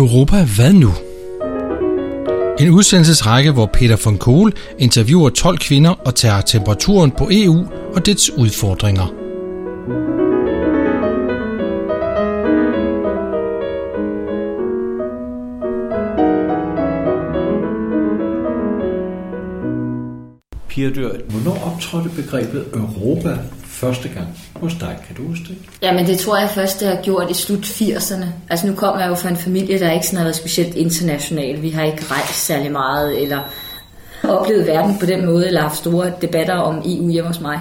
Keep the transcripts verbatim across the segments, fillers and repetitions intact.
Europa, hvad nu? En udsendelsesrække, hvor Peter von Kohl interviewer tolv kvinder og tager temperaturen på E U og dets udfordringer. Pia Dør, hvornår optrådte begrebet Europa første gang hos dig? Kan du huske det? Jamen det tror jeg først, det har gjort i slut firserne. Altså nu kommer jeg jo fra en familie, der ikke sådan har været specielt international. Vi har ikke rejst særlig meget, eller oplevet verden på den måde, eller haft store debatter om E U hjemme hos mig.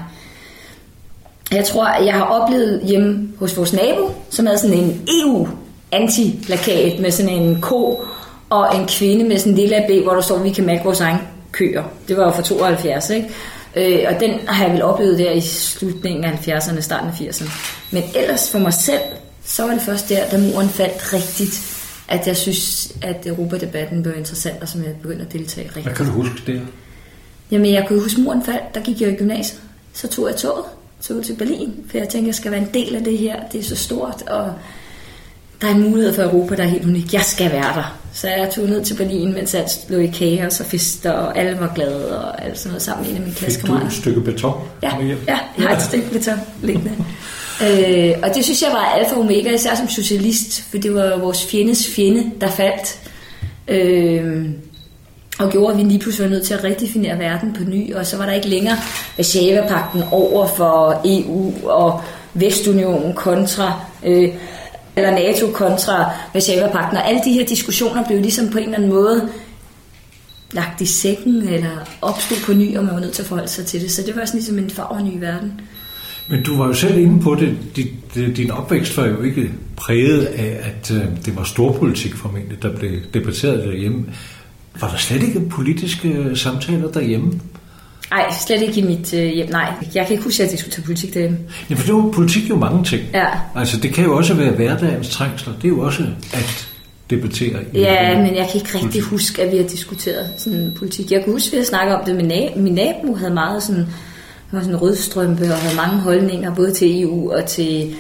Jeg tror, jeg har oplevet hjemme hos vores nabo, som havde sådan en E U-anti-plakat med sådan en ko og en kvinde med sådan en lille ab, hvor der står, at vi kan mærke vores egen køer. Det var jo fra tooghalvfjerds, ikke? Øh, og den har jeg vel oplevet der i slutningen af halvfjerdserne, starten af firserne. Men ellers for mig selv, så var det først der, da muren faldt rigtigt, at jeg synes, at Europadebatten blev interessant, og som jeg begyndte at deltage rigtigt. Hvad kan du huske der? Jamen, jeg kunne huske, muren faldt, der gik jeg i gymnasiet. Så tog jeg toget, tog til Berlin, for jeg tænkte, jeg skal være en del af det her. Det er så stort, og der er en mulighed for Europa, der er helt unik. Jeg skal være der. Så jeg tog ned til Berlin, mens alt lå i kaos og fester, og alle var glade, og alt sådan noget sammen med en af mine klassekammerater. Fik du et stykke beton? Ja, ja, jeg har et stykke beton liggende. øh, og det synes jeg var alfa og omega, især som socialist, for det var vores fjendes fjende, der faldt. Øh, og gjorde, at vi lige pludselig var nødt til at redefinere verden på ny, og så var der ikke længere Warszawapagten over for E U og Vestunionen kontra Øh, eller NATO kontra Warszawapagten, og alle de her diskussioner blev ligesom på en eller anden måde lagt i sækken, eller opstod på ny, og man var nødt til at forholde sig til det. Så det var sådan ligesom en farver ny verden. Men du var jo selv inde på det. Din, din opvækst var jo ikke præget af, at det var storpolitik formentlig, der blev debatteret derhjemme. Var der slet ikke politiske samtaler derhjemme? Nej, slet ikke i mit øh, hjem. Nej, jeg kan ikke huske, at jeg diskuterer politik derhjemme. Ja, for det var politik jo mange ting. Ja. Altså, det kan jo også være hverdagens trængsler. Det er jo også at debattere. Ja, men jeg kan ikke rigtig politik. huske, at vi har diskuteret sådan politik. Jeg kan huske, at vi har snakket om det med nab- min nabo. Havde meget sådan, var sådan rødstrømpe og havde mange holdninger, både til E U og til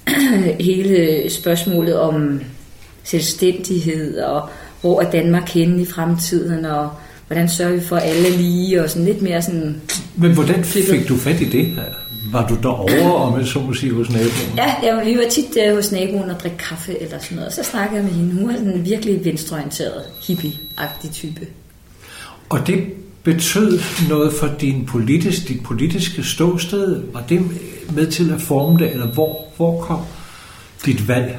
hele spørgsmålet om selvstændighed, og hvor er Danmark henne i fremtiden, og hvordan sørger vi for alle lige, og sådan lidt mere sådan... Men hvordan fik du fat i det her? Var du derovre, om jeg så må sige, hos naboen? Ja, ja, vi var tit uh, hos naboen og drikke kaffe eller sådan noget. Så snakkede jeg med hende. Hun var en virkelig venstreorienteret, hippie-agtig type. Og det betød noget for din politisk, dit politiske ståsted? Var det med til at forme det, eller hvor, hvor kom dit valg?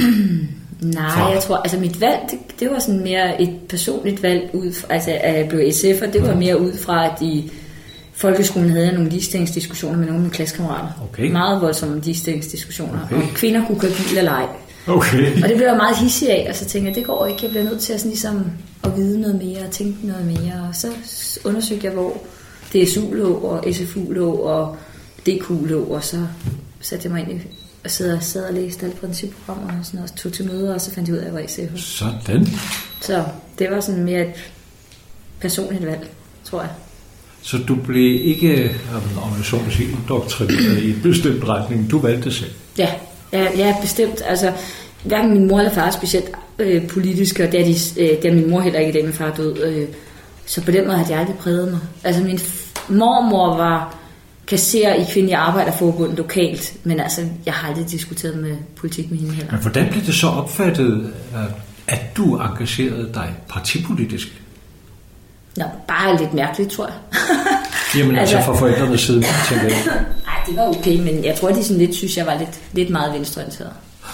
Nej, jeg tror, altså mit valg, det, det var sådan mere et personligt valg ud fra, altså at jeg blev S F'er, det var mere ud fra, at i folkeskolen havde jeg nogle ligestillingsdiskussioner med nogle af mine klassekammerater. Okay. Meget voldsomme ligestillingsdiskussioner, okay. om kvinder kunne køre bil eller ej. Okay. Og det blev jeg meget hissig af, og så tænkte jeg, det går ikke, jeg bliver nødt til at, sådan ligesom, at vide noget mere, og tænke noget mere, og så undersøgte jeg, hvor D S U lå, og S F U lå, og D Q lå, og så satte jeg mig ind i og sad og, sad og læste alle principprogrammer og sådan noget, og tog til møder, og så fandt jeg ud af, at jeg var S F'er. Sådan. Så det var sådan mere et personligt valg, tror jeg. Så du blev ikke, om jeg så må sige, doktrineret i en bestemt retning, du valgte selv? Ja, ja, ja bestemt. Altså, hverken min mor eller far er specielt øh, politiske, og det er, de, øh, det er min mor heller ikke, da min far død. Øh, så på den måde har de aldrig præget mig. Altså, min f- mormor var kasserer i Kvindelig Arbejderforbund lokalt, men altså, jeg har aldrig diskuteret med politik med hende heller. Men hvordan blev det så opfattet, at du engagerede dig partipolitisk? Nå, bare lidt mærkeligt, tror jeg. Jamen altså, altså fra forældrenes side, tænker jeg. Nej, det var okay, men jeg tror, de sådan lidt synes, jeg var lidt, lidt meget venstreorienteret.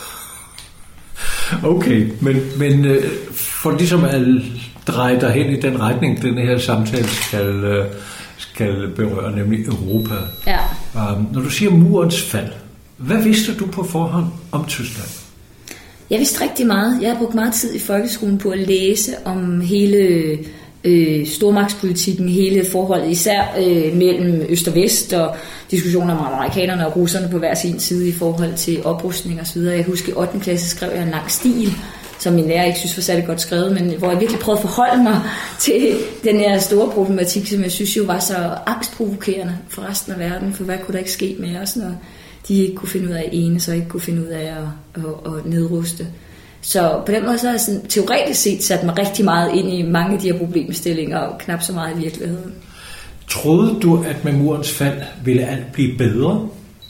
Okay, men, men for ligesom at dreje dig hen i den retning, den her samtale skal... skal berøre, nemlig Europa. Ja. Um, når du siger murens fald, hvad vidste du på forhånd om Tyskland? Jeg vidste rigtig meget. Jeg har brugt meget tid i folkeskolen på at læse om hele øh, stormagtspolitikken, hele forholdet, især øh, mellem øst og vest, og diskussioner om amerikanerne og russerne på hver sin side i forhold til oprustning og så videre. Jeg husker, i ottende klasse skrev jeg en lang stil, som min lærer ikke synes var særlig godt skrevet, men hvor jeg virkelig prøvede at forholde mig til den her store problematik, som jeg synes jo var så angstprovokerende for resten af verden, for hvad kunne der ikke ske med os, når de ikke kunne finde ud af at enes og ikke kunne finde ud af at, at, at nedruste. Så på den måde så har jeg sådan, teoretisk set sat mig rigtig meget ind i mange af de her problemstillinger, og knap så meget i virkeligheden. Troede du, at med murens fald ville alt blive bedre?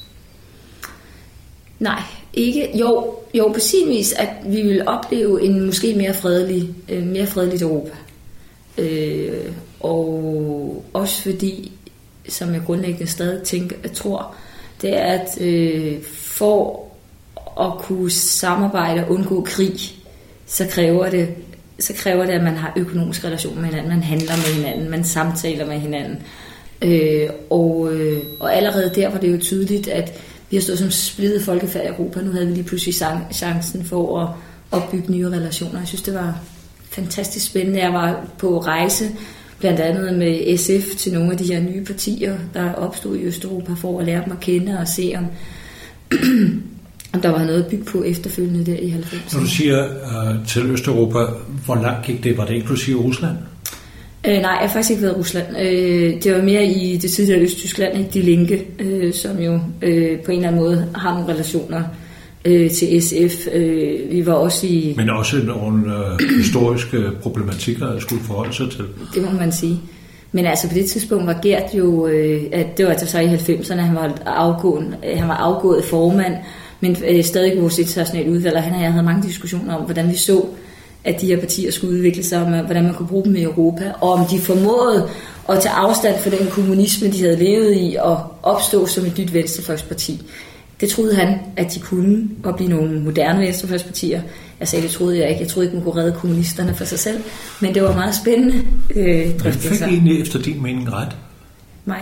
Nej, ikke. Jo, jo på sin vis, at vi ville opleve en måske mere fredelig, øh, mere fredeligt Europa. Øh, og også fordi, som jeg grundlæggende stadig tænker, jeg tror, det er, at øh, for at kunne samarbejde og undgå krig, så kræver det, så kræver det, at man har økonomisk relation med hinanden, man handler med hinanden, man samtaler med hinanden. Øh, og, øh, og allerede der var det jo tydeligt, at vi har stået som splittet folkefærd i Europa. Nu havde vi lige pludselig chancen for at opbygge nye relationer. Jeg synes, det var fantastisk spændende. Jeg var på rejse, blandt andet med S F, til nogle af de her nye partier, der opstod i Østeuropa, for at lære dem at kende og se, om, om der var noget at bygge på efterfølgende der i halvfemserne. Når du siger uh, til Østeuropa, hvor langt gik det? Var det inklusive Rusland? Øh, nej, jeg har faktisk ikke været i Rusland. Øh, det var mere i det tidligere Østtyskland, ikke? De Linke, øh, som jo øh, på en eller anden måde har nogle relationer øh, til S F. Øh, vi var også i... Men også nogle øh, historiske problematikker, der skulle forholde sig til. Det må man sige. Men altså på det tidspunkt var Gert jo, øh, at det var altså så i halvfemserne, han var afgået, han var afgået formand, men øh, stadig vores internationale udvalg, og han og jeg havde mange diskussioner om, hvordan vi så, at de her partier skulle udvikle sig, og hvordan man kunne bruge dem i Europa, og om de formåede at tage afstand fra den kommunisme, de havde levet i, og opstå som et nyt venstrefløjsparti. Det troede han, at de kunne, og blive nogle moderne venstrefløjspartier. Jeg sagde, det troede jeg ikke. Jeg troede ikke, man kunne redde kommunisterne for sig selv, men det var meget spændende øh, drøftelser. Hvad fik egentlig efter din mening ret? Mig.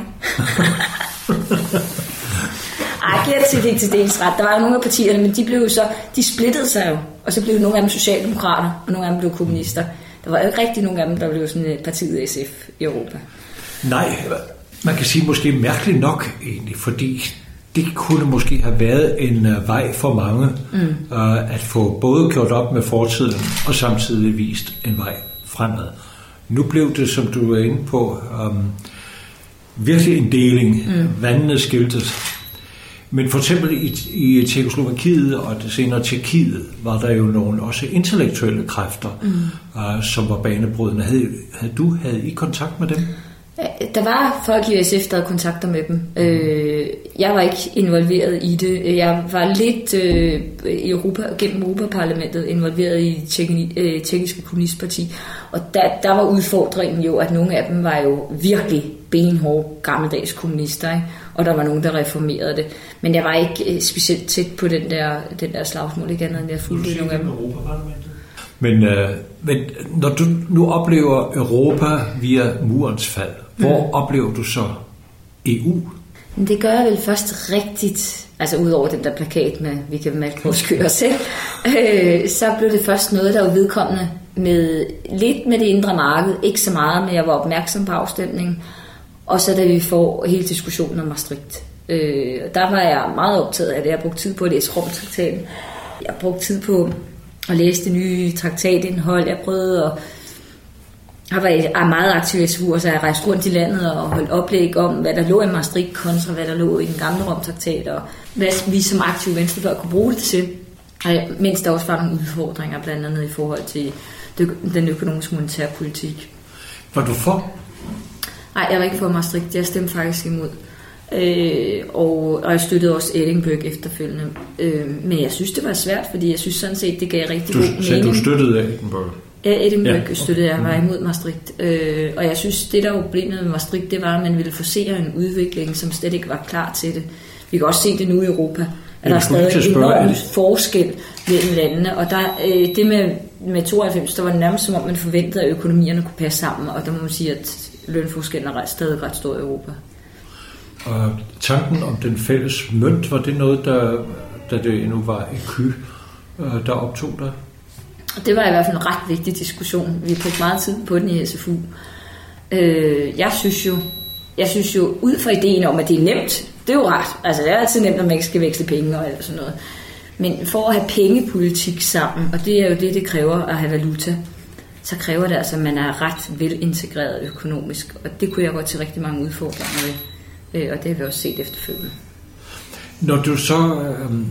Ej, Gert fik til dels ret. Der var jo nogle af partierne, men de blev jo så, de splittede sig jo, og så blev nogle af dem socialdemokrater, og nogle af dem blev kommunister. Der var jo ikke rigtig nogle af dem, der blev sådan partiet S F i Europa. Nej, man kan sige måske mærkeligt nok egentlig, fordi det kunne måske have været en vej for mange mm. uh, at få både gjort op med fortiden og samtidig vist en vej fremad. Nu blev det, som du er inde på, um, virkelig en deling. Mm. Vandene skiltes. Men for eksempel i, i Tjekkoslovakiet og det senere Tjekkiet var der jo nogle også intellektuelle kræfter, mm. uh, som var banebrydende. Havde, havde du havde I kontakt med dem? Der var folk i S F, der havde kontakter med dem. Øh, jeg var ikke involveret i det. Jeg var lidt øh, i Europa, gennem Europaparlamentet involveret i det øh, tjekkiske kommunistparti. Og der, der var udfordringen jo, at nogle af dem var jo virkelig benhårde gammeldags kommunister, ikke? Og der var nogen, der reformerede det. Men jeg var ikke øh, specielt tæt på den der, den der slagsmål, ikke andet end jeg fulgte nogle af dem. Men, øh, men når du nu oplever Europa via murens fald, hvor mm. oplever du så E U? Det gør jeg vel først rigtigt, altså udover den der plakat med, vi kan malke vores køer selv, øh, så blev det først noget, der var vedkommende med lidt med det indre marked, ikke så meget, men jeg var opmærksom på afstemningen, og så da vi får hele diskussionen om Maastricht. Øh, der var jeg meget optaget af det, jeg brugte tid på at læse Romtraktaten, jeg brugte tid på at læse det nye traktatindhold, jeg prøvede at Jeg var meget aktiv i S U, så jeg rejste rundt i landet og holdt oplæg om, hvad der lå i Maastricht kontra hvad der lå i den gamle Romtraktat, og hvad vi som aktive venstrefløj kunne bruge det til. Mens der også var nogle udfordringer, blandt andet i forhold til den økonomiske monetære politik. Var du for? Nej, jeg var ikke for Maastricht. Jeg stemte faktisk imod. Øh, og, og jeg støttede også Edinburgh efterfølgende. Øh, men jeg synes, det var svært, fordi jeg synes sådan set, det gav rigtig du, god mening. Så du støttede Edinburgh? Ja, Edinburgh ja. støttede jeg, var imod Maastricht. Øh, og jeg synes, det der var problemet med Maastricht, det var, at man ville forsere en udvikling, som slet ikke var klar til det. Vi kan også se det nu i Europa, at ja, der er stadig en enorm forskel mellem landene. Og der, øh, det med, med tooghalvfems, der var det nærmest som om, man forventede, at økonomierne kunne passe sammen. Og der må man sige, at lønforskellen er stadig ret stor i Europa. Og tanken om den fælles mønt, var det noget, der, da det endnu var et ky, der optog dig? Det var i hvert fald en ret vigtig diskussion. Vi brugte meget tid på den i S F U. Øh, jeg synes jo, jeg synes jo, ud fra ideen om, at det er nemt, det er jo ret. Altså, det er altid nemt, at man ikke skal veksle penge og alt sådan noget. Men for at have pengepolitik sammen, og det er jo det, det kræver at have valuta, så kræver det altså, at man er ret velintegreret økonomisk. Og det kunne jeg godt til rigtig mange udfordringer ved. Øh, og det har vi også set efterfølgende. Når du så øh,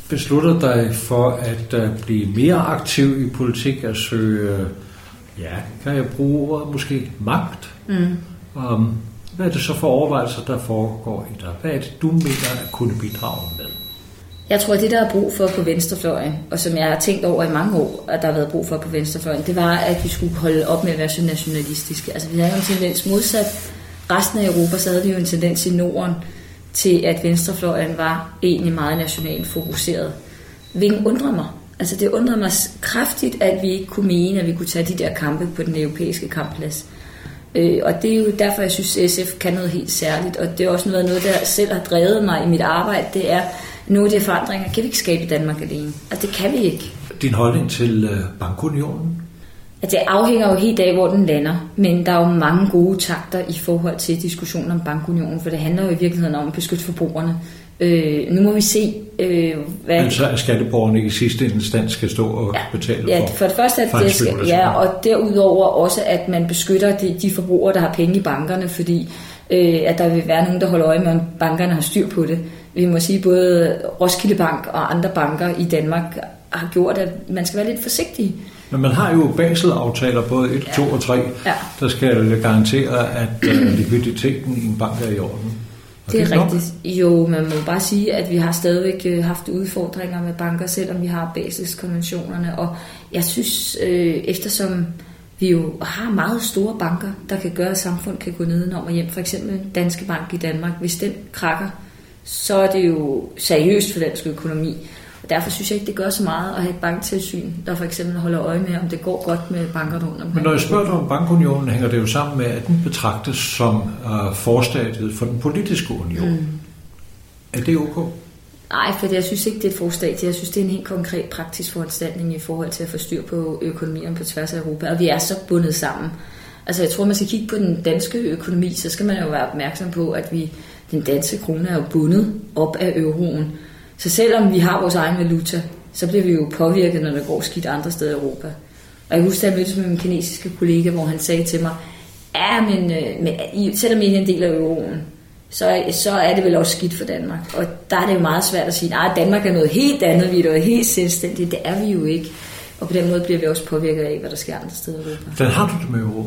beslutter dig for at uh, blive mere aktiv i politik, at søge, uh, ja, kan jeg bruge ordet måske, magt? Mm. Um, hvad er det så for overvejelser, der foregår i dig? Hvad er det, du mener at kunne bidrage med? Jeg tror, at det, der er brug for på venstrefløjen, og som jeg har tænkt over i mange år, at der har været brug for på venstrefløjen, det var, at vi skulle holde op med at være så nationalistiske. Altså, vi havde jo en tendens modsat resten af Europa, så havde vi jo en tendens i Norden til, at venstrefløjen var egentlig meget nationalt fokuseret. Hvilket undrer mig. Altså, det undrer mig kraftigt, at vi ikke kunne mene, at vi kunne tage de der kampe på den europæiske kampplads. Øh, og det er jo derfor, jeg synes, S F kan noget helt særligt, og det er også noget, noget der selv har drevet mig i mit arbejde, det er, nogle af de forandringer kan vi ikke skabe i Danmark alene. Altså, det kan vi ikke. Din holdning til bankunionen? Altså, det afhænger jo helt af, hvor den lander. Men der er jo mange gode takter i forhold til diskussionen om bankunionen, for det handler jo i virkeligheden om at beskytte forbrugerne. Øh, nu må vi se, øh, hvad... Altså, at skatteborgerne i sidste instans skal stå og ja, betale ja, for, for det første, at for det skal, ja, og derudover også, at man beskytter de, de forbrugere, der har penge i bankerne, fordi øh, at der vil være nogen, der holder øje med, om bankerne har styr på det. Vi må sige, både Roskilde Bank og andre banker i Danmark har gjort, at man skal være lidt forsigtig. Men man har jo Basel-aftaler, både et, to og tre, ja. Der skal garantere, at uh, likviditeten i en bank er i orden. Og det er det rigtigt. Jo, man må bare sige, at vi har stadigvæk haft udfordringer med banker, selvom vi har Basel-konventionerne. Og jeg synes, øh, eftersom vi jo har meget store banker, der kan gøre, at samfund kan gå nedenom og hjem. For eksempel Danske Bank i Danmark. Hvis den krakker, så er det jo seriøst for dansk økonomi. Og derfor synes jeg ikke, det gør så meget at have et banktilsyn, der for eksempel holder øje med, om det går godt med banker rundt omkring. Men når jeg spørger dig om bankunionen, hænger det jo sammen med, at den betragtes som uh, forstadiet for den politiske union. Mm. Er det ok? Nej, for jeg synes ikke, det er et forstadie. Jeg synes, det er en helt konkret praktisk foranstaltning i forhold til at få styr på økonomien på tværs af Europa. Og vi er så bundet sammen. Altså jeg tror, man skal kigge på den danske økonomi, så skal man jo være opmærksom på, at vi, den danske krone er jo bundet op af euroen. Så selvom vi har vores egen valuta, så bliver vi jo påvirket, når det går skidt andre steder i Europa. Og jeg husker, at jeg mødtes med min kinesiske kollega, hvor han sagde til mig, ja, men, men selvom I er en del af euroen, så, så er det vel også skidt for Danmark. Og der er det jo meget svært at sige, nej, Danmark er noget helt andet, vi er noget helt selvstændigt. Det er vi jo ikke. Og på den måde bliver vi også påvirket af, hvad der sker andre steder i Europa. Hvordan har du det med euroen?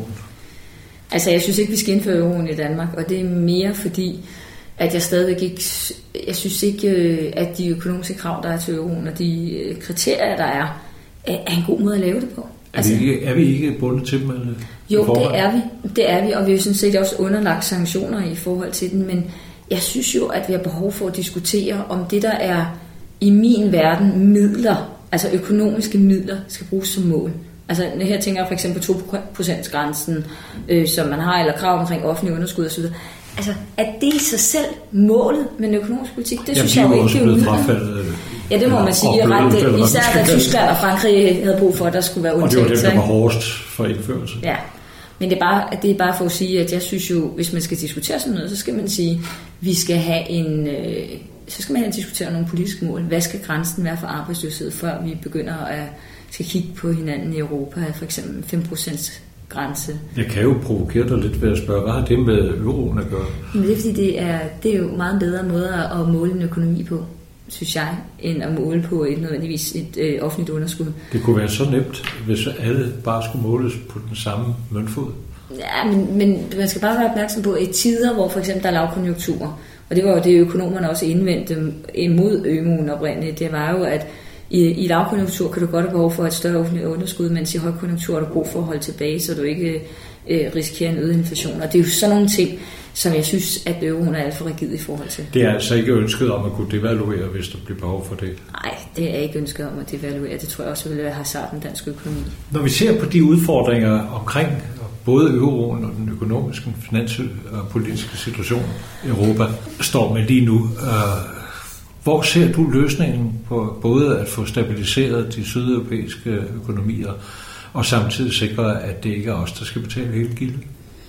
Altså, jeg synes ikke, vi skal indføre euroen i Danmark, og det er mere fordi, at jeg stadigvæk ikke, jeg synes ikke, at de økonomiske krav, der er til euroen, og de kriterier, der er, er en god måde at lave det på. Altså, er, vi ikke, er vi ikke bundet til dem? Eller jo, det er vi. Det er vi, og vi har sådan set også underlagt sanktioner i forhold til den, men jeg synes jo, at vi har behov for at diskutere, om det, der er i min verden midler, altså økonomiske midler, skal bruges som mål. Altså her tænker jeg for eksempel på to procent grænsen, øh, som man har, eller krav omkring offentlig underskud osv. Altså, er det i sig selv målet med den økonomiske politik? Det synes jeg jo ikke, det er frafaldet. Ja, det må man sige. Ret, især da Tyskland og Frankrig havde brug for, at der skulle være undtagelser. Og det var det, der var hårdest for indførelse. Ja, men det er, bare, det er bare for at sige, at jeg synes jo, hvis man skal diskutere sådan noget, så skal man sige, vi skal have en, øh, så skal man have diskutere nogle politiske mål. Hvad skal grænsen være for arbejdsløshed, før vi begynder at skal kigge på hinanden i Europa, for eksempel fem procent grænse. Jeg kan jo provokere dig lidt ved at spørge, hvad har det med euroen at gøre? Men det er fordi, det er, det er jo meget bedre måde at måle en økonomi på, synes jeg, end at måle på et nødvendigvis et øh, offentligt underskud. Det kunne være så nemt, hvis alle bare skulle måles på den samme møntfod. Ja, men, men man skal bare være opmærksom på, at i tider, hvor for eksempel der er lavkonjunkturer, og det var jo det, økonomerne også indvendte imod ømuen oprindeligt, det var jo, at I, i lavkonjunktur kan du godt have behov for et større offentligt underskud, mens i højkonjunktur er du brug for at holde tilbage, så du ikke øh, risikerer en øget inflation. Og det er jo sådan nogle ting, som jeg synes, at euroen er alt for rigid i forhold til. Det er altså ikke ønsket om at kunne devaluere, hvis der bliver behov for det? Nej, det er ikke ønsket om at devaluere. Det tror jeg også vil være hasard den danske økonomi. Når vi ser på de udfordringer omkring både euroen og den økonomiske, finansielle og politiske situation i Europa står med lige nu, øh, hvor ser du løsningen på både at få stabiliseret de sydeuropæiske økonomier og samtidig sikre, at det ikke er os, der skal betale hele gildet?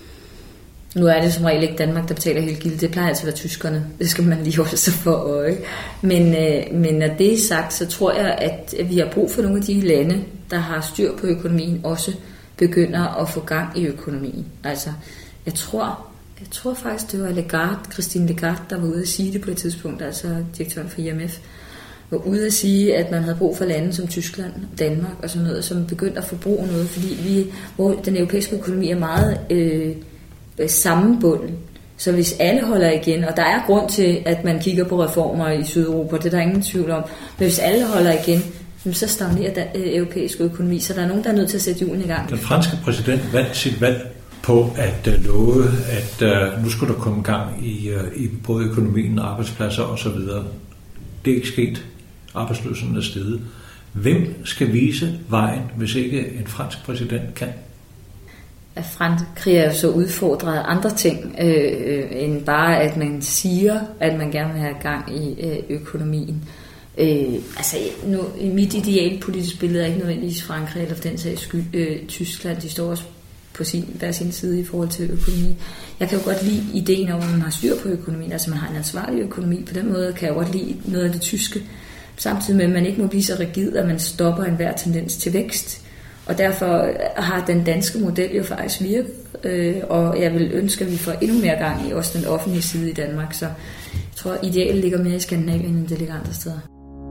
Nu er det som regel ikke Danmark, der betaler hele gildet. Det plejer altså at være tyskerne. Det skal man lige holde sig for øje. Men, øh, men når det er sagt, så tror jeg, at vi har brug for nogle af de lande, der har styr på økonomien, også begynder at få gang i økonomien. Altså, jeg tror... Jeg tror faktisk, det var Lagarde, Christine Lagarde, der var ude at sige det på et tidspunkt, altså direktøren for I M F, var ude at sige, at man havde brug for lande som Tyskland, Danmark og sådan noget, som begyndte at forbruge noget, fordi vi, hvor den europæiske økonomi er meget øh, sammenbunden. Så hvis alle holder igen, og der er grund til, at man kigger på reformer i Sydeuropa, det er der ingen tvivl om, men hvis alle holder igen, så stagnerer den øh, europæiske økonomi, så der er nogen, der er nødt til at sætte hjulene i gang. Den franske præsident vandt sit valg på at uh, love, at uh, nu skulle der komme gang i, uh, i både økonomien, arbejdspladser osv. Det er ikke sket. Arbejdsløsheden er steget. Hvem skal vise vejen, hvis ikke en fransk præsident kan? At Frankrig er jo så udfordret af andre ting, øh, end bare at man siger, at man gerne vil have gang i øh, økonomien. Øh, altså nu, i mit idealpolitiske billede er ikke nødvendigvis Frankrig eller for den sags skyld øh, Tyskland. De står også på sin, hver sin side i forhold til økonomi. Jeg kan jo godt lide ideen om, at man har styr på økonomien, altså man har en ansvarlig økonomi. På den måde kan jeg godt lide noget af det tyske, samtidig med, at man ikke må blive så rigid, at man stopper enhver tendens til vækst. Og derfor har den danske model jo faktisk virket, øh, og jeg vil ønske, at vi får endnu mere gang i også den offentlige side i Danmark. Så jeg tror, at idealet ligger mere i Skandinavien, end det ligger andre steder.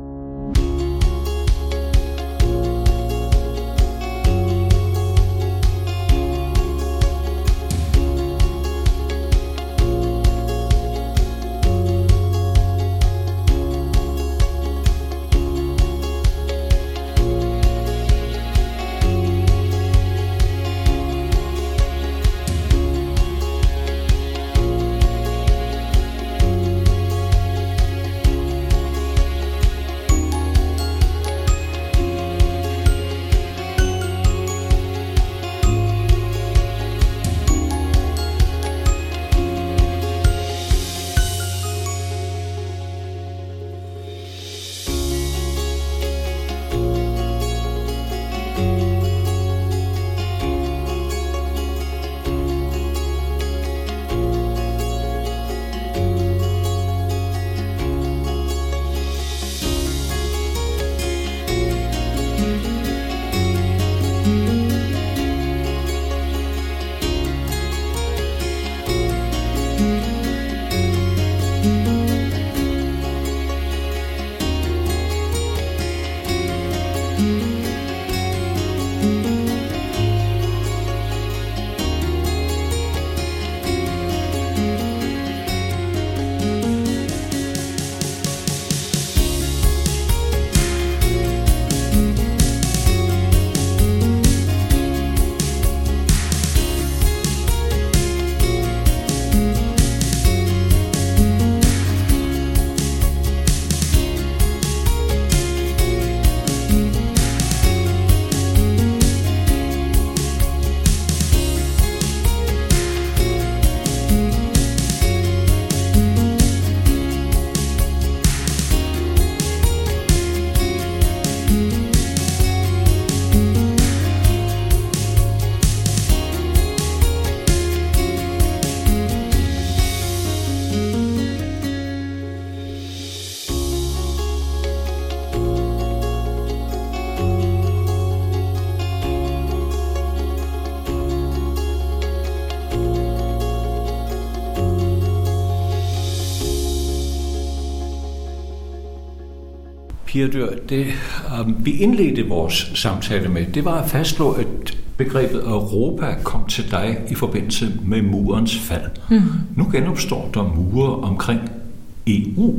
Pia Dør, det um, vi indledte vores samtale med, det var at fastslå, at begrebet Europa kom til dig i forbindelse med murens fald. Mm. Nu genopstår der mure omkring E U.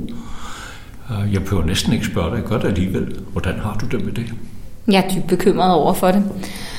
Jeg behøver næsten ikke spørge dig godt alligevel. Hvordan har du det med det? Jeg er dybt bekymret over for det.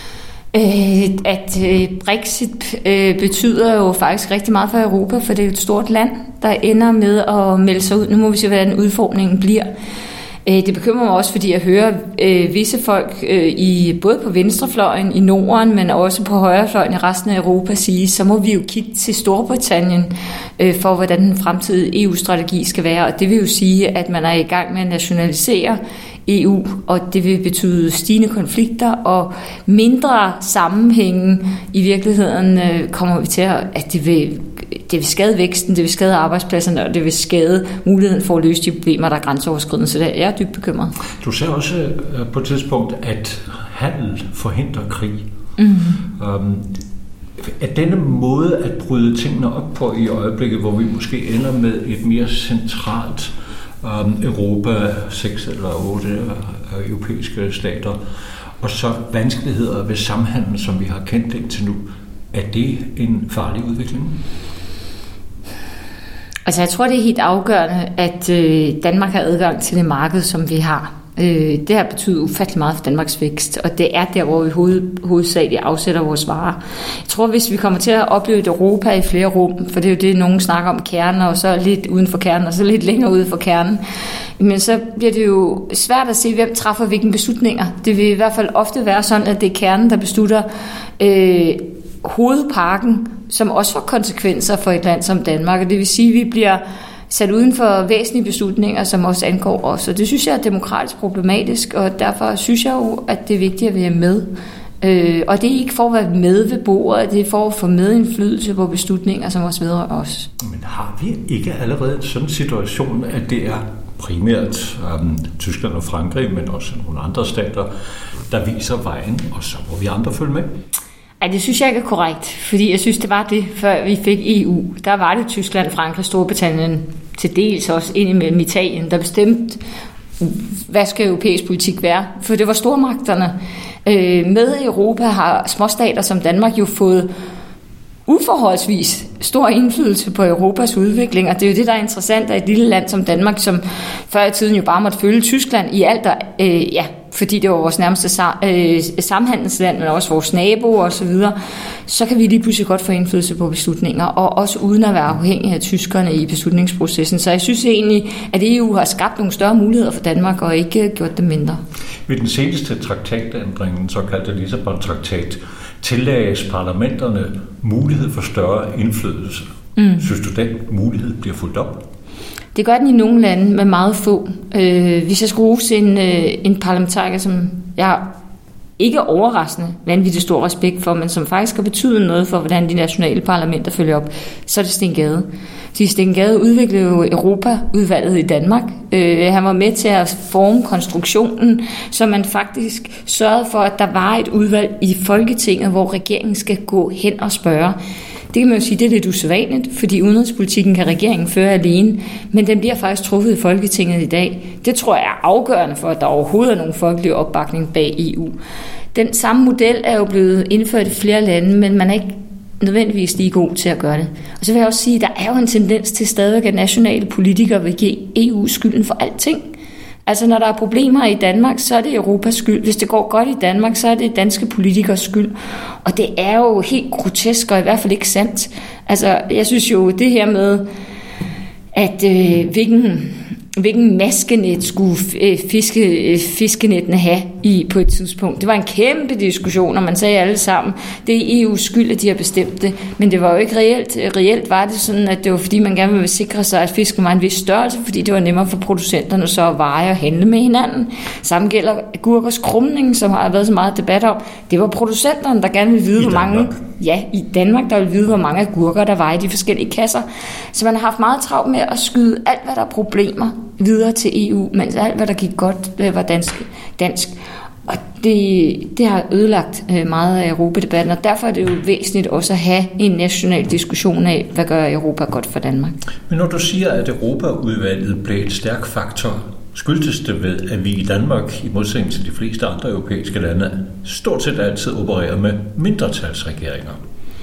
At Brexit betyder jo faktisk rigtig meget for Europa, for det er jo et stort land, der ender med at melde sig ud. Nu må vi se, hvordan udformningen bliver. Det bekymrer mig også, fordi jeg hører øh, visse folk øh, i både på venstrefløjen i Norden, men også på højrefløjen i resten af Europa sige, så må vi jo kigge til Storbritannien øh, for, hvordan den fremtidige E U-strategi skal være. Og det vil jo sige, at man er i gang med at nationalisere E U, og det vil betyde stigende konflikter og mindre sammenhænge. I virkeligheden øh, kommer vi til, at, at det vil, det vil skade væksten, det vil skade arbejdspladserne, og det vil skade muligheden for at løse de problemer, der er grænseoverskridende. Så det er dybt bekymret. Du ser også øh, på et tidspunkt, at handel forhindrer krig. Mm-hmm. Um, at denne måde at bryde tingene op på i øjeblikket, hvor vi måske ender med et mere centralt um, Europa, seks eller otte uh, europæiske stater, og så vanskeligheder ved samhandlen, som vi har kendt indtil nu. Er det en farlig udvikling? Altså jeg tror, det er helt afgørende, at øh, Danmark har adgang til det marked, som vi har. Øh, det har betydet ufattelig meget for Danmarks vækst, og det er der, hvor vi hoved, hovedsageligt afsætter vores varer. Jeg tror, hvis vi kommer til at opleve et Europa i flere rum, for det er jo det, nogen snakker om kernen, og så lidt uden for kernen, og så lidt længere ude for kernen, men så bliver det jo svært at se, hvem træffer hvilke beslutninger. Det vil i hvert fald ofte være sådan, at det er kernen, der beslutter øh, hovedparken, som også får konsekvenser for et land som Danmark, og det vil sige, at vi bliver sat uden for væsentlige beslutninger, som også angår os. Og det synes jeg er demokratisk problematisk, og derfor synes jeg jo, at det er vigtigt at være med. Øh, og det er ikke for at være med ved bordet, det er for at få medindflydelse på beslutninger, som også vedrører os. Men har vi ikke allerede en sådan situation, at det er primært um, Tyskland og Frankrig, men også nogle andre stater, der viser vejen, og så må vi andre følge med? Ej, det synes jeg ikke er korrekt, fordi jeg synes, det var det, før vi fik E U. Der var det Tyskland, Frankrig, Storbritannien, til dels også indimellem Italien, der bestemte, hvad skal europæisk politik være, for det var stormagterne. Øh, med Europa har småstater som Danmark jo fået uforholdsvis stor indflydelse på Europas udvikling, og det er jo det, der er interessant af et lille land som Danmark, som før i tiden jo bare måtte følge Tyskland i alt, der, øh, ja, fordi det var vores nærmeste sam- øh, samhandelsland, men også vores naboer og så videre, så kan vi lige pludselig godt få indflydelse på beslutninger, og også uden at være afhængige af tyskerne i beslutningsprocessen. Så jeg synes egentlig, at E U har skabt nogle større muligheder for Danmark, og ikke gjort dem mindre. Ved den seneste traktatændring, den såkaldte Lissabon-traktat, tillagdes parlamenterne mulighed for større indflydelse. Mm. Synes du, den mulighed bliver fulgt op? Det gør den i nogle lande med meget få. Øh, hvis jeg skulle rose en, øh, en parlamentariker, som jeg har ikke overraskende vanvittigt stor respekt for, men som faktisk har betydet noget for, hvordan de nationale parlamenter følger op, så er det Steen Gade. Så Steen Gade udviklede jo Europaudvalget i Danmark. Øh, han var med til at forme konstruktionen, så man faktisk sørgede for, at der var et udvalg i Folketinget, hvor regeringen skal gå hen og spørge. Det kan man jo sige, det er lidt usædvanligt, fordi udenrigspolitikken kan regeringen føre alene, men den bliver faktisk truffet i Folketinget i dag. Det tror jeg er afgørende for, at der overhovedet er nogen folkelig opbakning bag E U. Den samme model er jo blevet indført i flere lande, men man er ikke nødvendigvis lige god til at gøre det. Og så vil jeg også sige, at der er jo en tendens til stadigvæk, at nationale politikere vil give E U skylden for alting. Altså når der er problemer i Danmark, så er det Europas skyld. Hvis det går godt i Danmark, så er det danske politikers skyld. Og det er jo helt grotesk, og i hvert fald ikke sandt. Altså jeg synes jo det her med, at øh, hvilken, hvilken maskenet skulle øh, fiske, øh, fiskenettene have i, på et tidspunkt. Det var en kæmpe diskussion, og man sagde alle sammen, det er E U's skyld, at de har bestemt det. Men det var jo ikke reelt. Reelt var det sådan, at det var fordi, man gerne ville sikre sig, at fisken var en vis størrelse, fordi det var nemmere for producenterne så at veje og handle med hinanden. Samme gælder agurkers krumning, som har været så meget debat om. Det var producenterne, der gerne ville vide, hvor mange... Ja, i Danmark, der ville vide, hvor mange agurker der var i de forskellige kasser. Så man har haft meget travlt med at skyde alt, hvad der er problemer, videre til E U, mens alt, hvad der gik godt, var dansk. dansk. Og det, det har ødelagt meget af Europadebatten, og derfor er det jo væsentligt også at have en national diskussion af, hvad gør Europa godt for Danmark. Men når du siger, at Europaudvalget blev et stærk faktor, skyldes det ved, at vi i Danmark, i modsætning til de fleste andre europæiske lande, stort set altid opererer med mindretalsregeringer?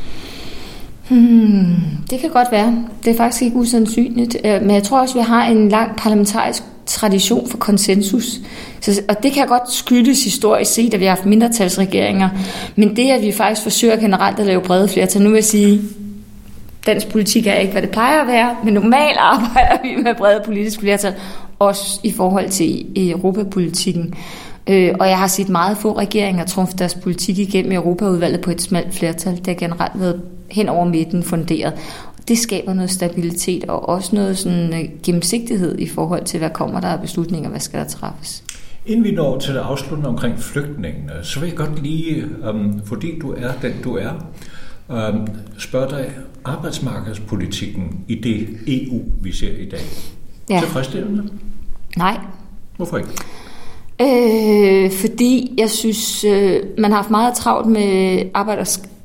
Hmm, det kan godt være. Det er faktisk ikke usandsynligt. Men jeg tror også, at vi har en lang parlamentarisk tradition for konsensus. Så, og det kan godt skyldes historisk set, at vi har haft mindretalsregeringer. Men det, at vi faktisk forsøger generelt at lave brede flertal, nu vil jeg sige, dansk politik er ikke, hvad det plejer at være, men normalt arbejder vi med brede politisk flertal, også i forhold til europapolitikken. Øh, og jeg har set meget få regeringer trumfe deres politik igennem Europaudvalget på et smalt flertal. Det har generelt været hen over midten funderet. Det skaber noget stabilitet og også noget sådan gennemsigtighed i forhold til, hvad kommer der af beslutninger, hvad skal der træffes. Inden vi når til det afsluttende omkring flygtningene, så vil jeg godt lige, um, fordi du er den du er, um, spørge dig arbejdsmarkedspolitikken i det E U, vi ser i dag. Ja. Tilfredsstillende? Nej. Hvorfor ikke? Øh, fordi jeg synes, øh, man har haft meget travlt med arbejds-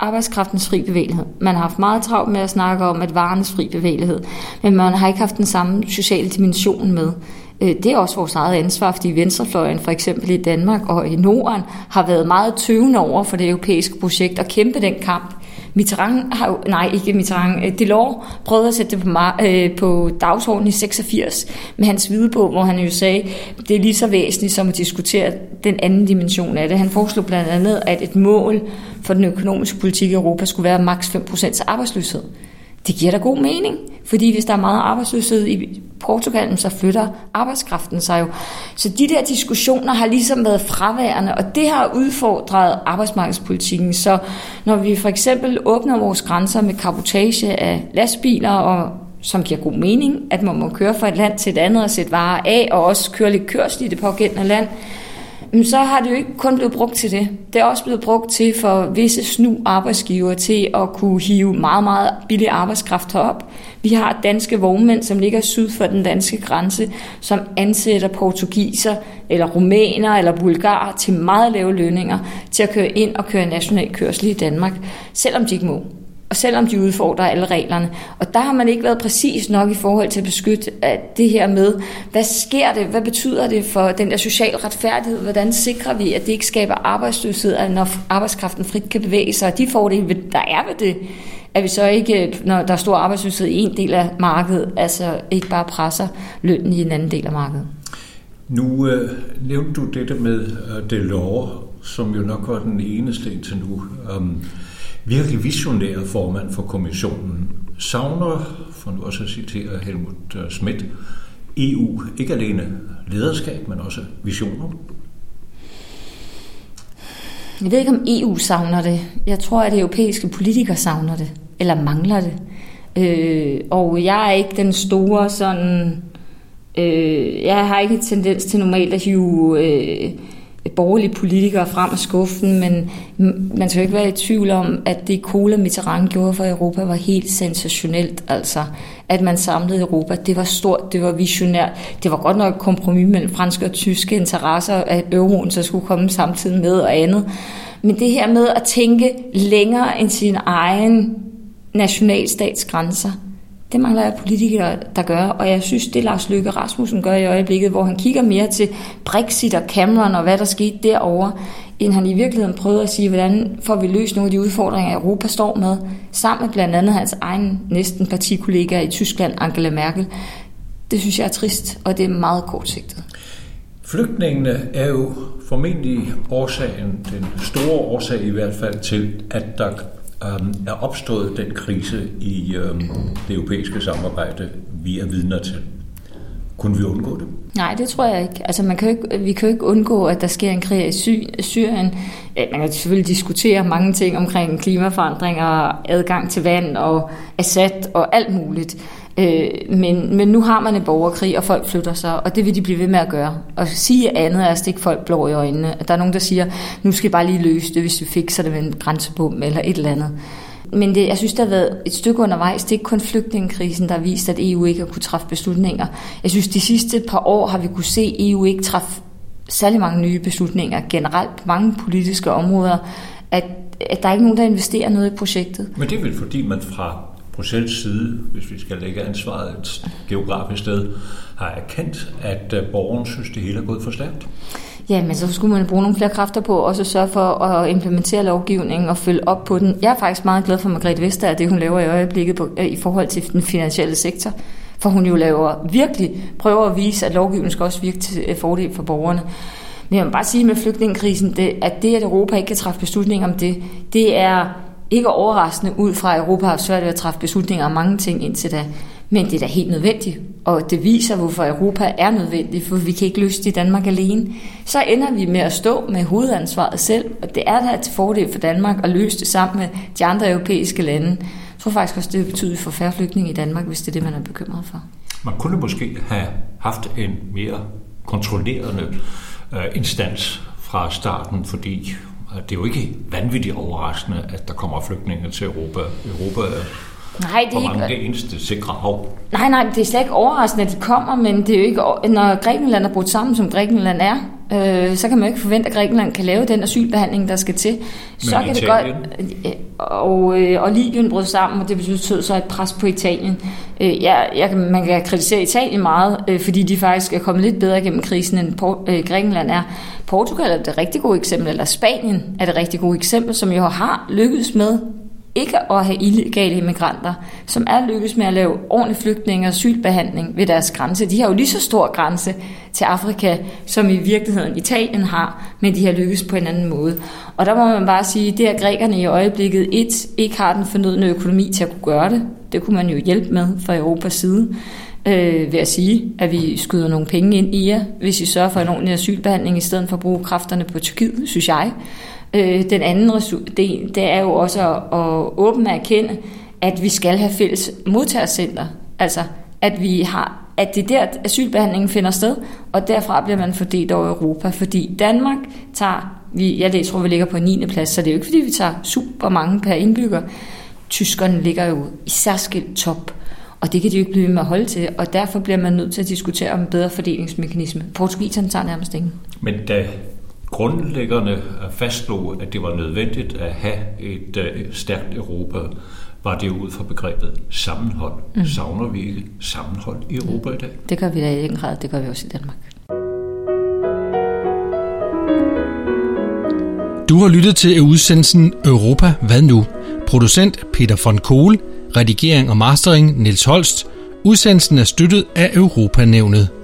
arbejdskraftens fri bevægelighed. Man har haft meget travlt med at snakke om, at varernes fri bevægelighed, men man har ikke haft den samme sociale dimension med. Det er også vores eget ansvar, fordi venstrefløjen for eksempel i Danmark og i Norden har været meget tøvende over for det europæiske projekt og kæmpe den kamp. Mitterrand har jo, nej ikke Mitterrand, Delors prøvede at sætte det på, øh, på dagsordenen i seksogfirs med hans hvidebog, hvor han jo sagde, det er lige så væsentligt som at diskutere den anden dimension af det. Han foreslog blandt andet, at et mål for den økonomiske politik i Europa skulle være maks fem procent arbejdsløshed. Det giver da god mening, fordi hvis der er meget arbejdsløshed i Portugal, så flytter arbejdskraften sig jo. Så de der diskussioner har ligesom været fraværende, og det har udfordret arbejdsmarkedspolitikken. Så når vi for eksempel åbner vores grænser med cabotage af lastbiler, og som giver god mening, at man må køre fra et land til et andet og sætte varer af, og også køre lidt kørsel i det pågældende land, så har det jo ikke kun blevet brugt til det. Det er også blevet brugt til for visse snu arbejdsgivere til at kunne hive meget, meget billig arbejdskraft herop. Vi har danske vognmænd, som ligger syd for den danske grænse, som ansætter portugiser, eller rumæner, eller bulgarer til meget lave lønninger til at køre ind og køre national kørsel i Danmark, selvom de ikke må. Og selvom de udfordrer alle reglerne. Og der har man ikke været præcis nok i forhold til at beskytte det her med, hvad sker det, hvad betyder det for den der sociale retfærdighed, hvordan sikrer vi, at det ikke skaber arbejdsløshed, når arbejdskraften frit kan bevæge sig, og de fordele, der er ved det, at vi så ikke, når der er stor arbejdsløshed i en del af markedet, altså ikke bare presser lønnen i en anden del af markedet. Nu øh, nævnte du dette med uh, Delors, som jo nok var den eneste indtil nu. Um, virkelig visionær formand for kommissionen, savner, for nu også at citere Helmut Schmidt, E U ikke alene lederskab, men også visioner? Jeg ved ikke, om E U savner det. Jeg tror, at de europæiske politikere savner det, eller mangler det. Øh, og jeg er ikke den store sådan... Øh, jeg har ikke tendens til normalt at hive... Øh, borgerlige politikere frem af skuffen, men man skal jo ikke være i tvivl om, at det Kohl og Mitterrand gjorde for Europa var helt sensationelt. Altså, at man samlede Europa, det var stort, det var visionært. Det var godt nok et kompromis mellem franske og tyske interesser, at euroen så skulle komme samtidig med og andet. Men det her med at tænke længere end sin egen nationalstatsgrænser, det mangler jeg politikere, der gør, og jeg synes, det Lars Løkke Rasmussen gør i øjeblikket, hvor han kigger mere til Brexit og Cameron og hvad der skete derovre, end han i virkeligheden prøvede at sige, hvordan får vi løst nogle af de udfordringer, Europa står med, sammen med blandt andet hans egen næsten partikollega i Tyskland, Angela Merkel. Det synes jeg er trist, og det er meget kortsigtet. Flygtningene er jo formentlig årsagen, den store årsag i hvert fald til, at der um, er opstået den krise i um, det europæiske samarbejde, vi er vidner til. Kunne vi undgå det? Nej, det tror jeg ikke. Altså, man kan jo ikke, vi kan jo ikke undgå, at der sker en krig i Sy- Syrien. Man kan selvfølgelig diskutere mange ting omkring klimaforandringer, adgang til vand og Assad og alt muligt. Men, men nu har man en borgerkrig, og folk flytter sig, og det vil de blive ved med at gøre. Og sige andet er at stikke folk blå i øjnene. Der er nogen, der siger, nu skal I bare lige løse det, hvis vi fikser det med en grænsebom eller et eller andet. Men det, jeg synes, der har været et stykke undervejs. Det er ikke kun flygtningekrisen, der har vist, at E U ikke har kunne træffe beslutninger. Jeg synes, de sidste par år har vi kunne se, at E U ikke træffe særlig mange nye beslutninger. Generelt på mange politiske områder, at, at der er ikke nogen, der investerer noget i projektet. Men det er vel fordi, man fra Bruxelles side, hvis vi skal lægge ansvaret et geografisk sted, har erkendt, at borgeren synes, det hele er gået for stærkt? Ja, men så skulle man bruge nogle flere kræfter på også at sørge for at implementere lovgivningen og følge op på den. Jeg er faktisk meget glad for Margrethe Vestager, det hun laver i øjeblikket på, i forhold til den finansielle sektor. For hun jo laver virkelig, prøver at vise, at lovgivningen skal også virke til fordel for borgerne. Men jeg vil bare sige med flygtningekrisen, det, at det, at Europa ikke kan træffe beslutninger om det, det er ikke overraskende ud fra, at Europa har svært ved at træffe beslutninger om mange ting indtil da. Men det er da helt nødvendigt, og det viser, hvorfor Europa er nødvendigt, for vi kan ikke løse det i Danmark alene. Så ender vi med at stå med hovedansvaret selv, og det er da til fordel for Danmark at løse det sammen med de andre europæiske lande. Jeg tror faktisk også, det betyder for færre flygtninge i Danmark, hvis det er det, man er bekymret for. Man kunne måske have haft en mere kontrollerende øh, instans fra starten, fordi det er jo ikke vanvittigt overraskende, at der kommer flygtninge til Europa. Europa er Nej, det er mange ikke... det eneste sikre hav. Nej, nej, det er slet ikke overraskende, at de kommer, men det er jo ikke, når Grækenland er brudt sammen, som Grækenland er, Øh, så kan man jo ikke forvente, at Grækenland kan lave den asylbehandling, der skal til. Så Men kan Italien? det godt, og, og Libyen brød sammen, og det betød så et pres på Italien. Øh, jeg, jeg, man kan kritisere Italien meget, øh, fordi de faktisk er kommet lidt bedre gennem krisen, end Por- øh, Grækenland er. Portugal er det rigtig gode eksempel, eller Spanien er det rigtig gode eksempel, som jo har lykkedes med ikke at have illegale immigranter, som er lykkedes med at lave ordentlig flygtninge- og asylbehandling ved deres grænse. De har jo lige så stor grænse til Afrika, som i virkeligheden Italien har, men de har lykkes på en anden måde. Og der må man bare sige, det er grækerne i øjeblikket et ikke har den fornødne økonomi til at kunne gøre det. Det kunne man jo hjælpe med fra Europas side, øh, ved at sige, at vi skyder nogle penge ind i jer, hvis I sørger for en ordentlig asylbehandling, i stedet for at bruge kræfterne på Tyrkiet, synes jeg. Den anden del, det er jo også at, at åbent erkende, at vi skal have fælles modtagercenter. Altså, at vi har, at det der asylbehandlingen finder sted, og derfra bliver man fordelt over Europa. Fordi Danmark tager, vi, jeg tror vi ligger på niende plads, så det er jo ikke fordi vi tager super mange per indbygger. Tyskerne ligger jo i særskilt top, og det kan de jo ikke blive med at holde til, og derfor bliver man nødt til at diskutere om en bedre fordelingsmekanisme. Portugiserne tager nærmest ingen. Men da grundlæggerne fastslog, at det var nødvendigt at have et uh, stærkt Europa, var det ud fra begrebet sammenhold. Mm. Savner vi ikke sammenhold i Europa i dag? Det gør vi da i den grad, det gør vi også i Danmark. Du har lyttet til udsendelsen Europa, hvad nu? Producent Peter von Kohl, redigering og mastering Niels Holst. Udsendelsen er støttet af Europanævnet.